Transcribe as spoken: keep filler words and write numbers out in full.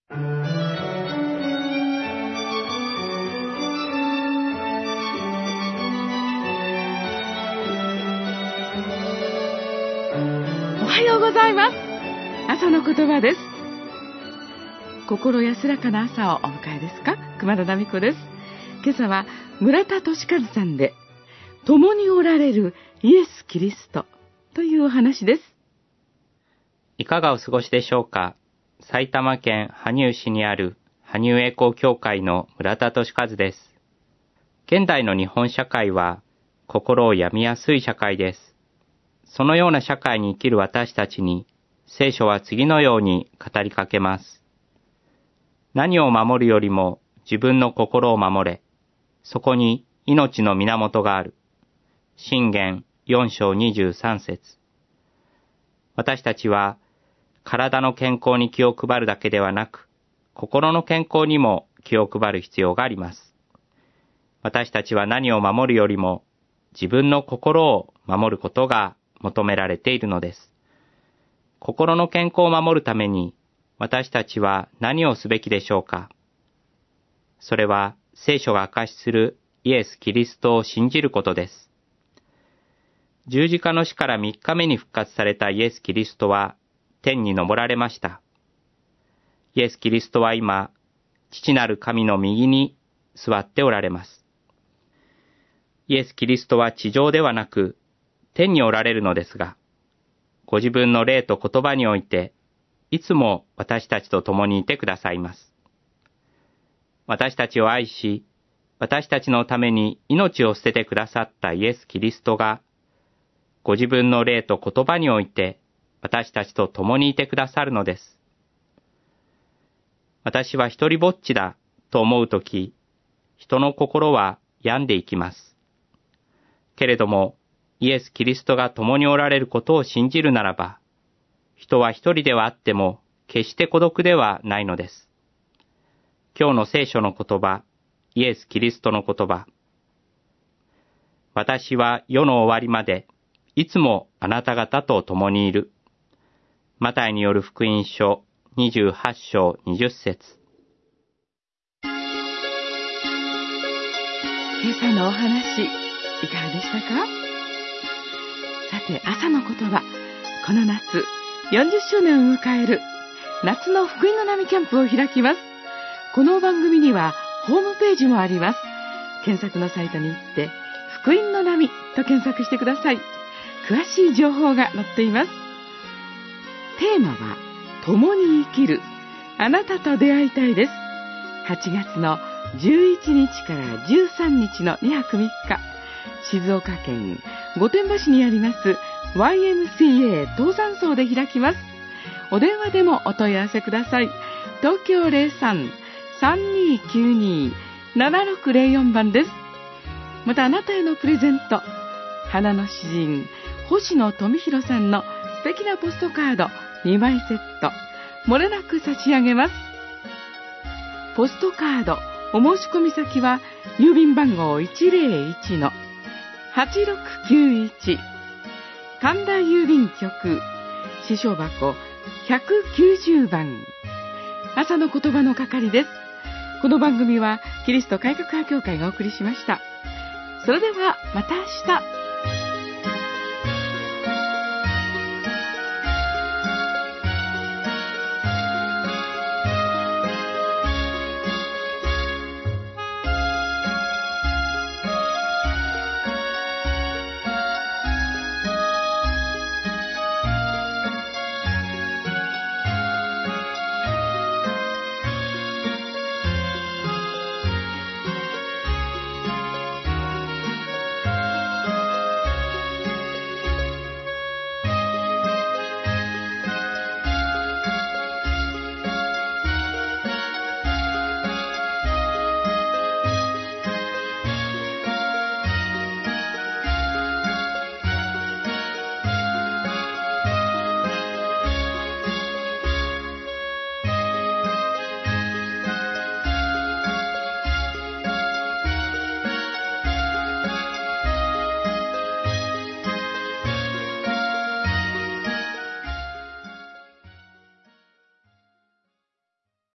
おはようございます。朝の言葉です。心安らかな朝をお迎えですか？熊田奈美子です。今朝は村田俊和さんで、共におられるイエス・キリストというお話です。 いかがお過ごしでしょうか。埼玉県羽生市にある羽生栄光教会の村田俊和です。現代の日本社会は心を病みやすい社会です。そのような社会に生きる私たちに、聖書は次のように語りかけます。何を守るよりも自分の心を守れ。そこに命の源がある。箴言よん章にじゅうさん節。私たちは体の健康に気を配るだけではなく、心の健康にも気を配る必要があります。私たちは何を守るよりも自分の心を守ることが求められているのです。心の健康を守るために私たちは何をすべきでしょうか。それは聖書が証しするイエス・キリストを信じることです。十字架の死からみっかめに復活されたイエス・キリストは天に昇られました。イエス・キリストは今、父なる神の右に座っておられます。イエス・キリストは地上ではなく天におられるのですが、ご自分の霊と言葉において、いつも私たちと共にいてくださいます。私たちを愛し、私たちのために命を捨ててくださったイエス・キリストが、ご自分の霊と言葉において、私たちと共にいてくださるのです。私は一人ぼっちだと思うとき、人の心は病んでいきます。けれども、イエス・キリストが共におられることを信じるならば、人は一人ではあっても決して孤独ではないのです。今日の聖書の言葉、イエス・キリストの言葉。私は世の終わりまでいつもあなた方と共にいる。マタイによる福音書にじゅうはち章にじゅっ節。 今朝のお話、いかがでしたか？さて、朝の言葉、この夏よんじゅっしゅうねんを迎える夏の福音の波キャンプを開きます。この番組にはホームページもあります。検索のサイトに行って福音の波と検索してください。詳しい情報が載っています。テーマは共に生きる、あなたと出会いたいです。はちがつのじゅういちにちからじゅうさんにちのにはくみっか、静岡県御殿場市にあります ワイエムシーエー 登山荘で開きます。お電話でもお問い合わせください。東京 ゼロさん さんにーきゅうにー ななろくゼロよん 番です。またあなたへのプレゼント、花の詩人星野富弘さんの素敵なポストカードにまいセット、もれなく差し上げます。ポストカードお申し込み先は郵便番号 いちゼロいちのはちろくきゅういち、神田郵便局支所箱ひゃくきゅうじゅうばん、朝の言葉の係です。この番組はキリスト改革派協会がお送りしました。それではまた明日。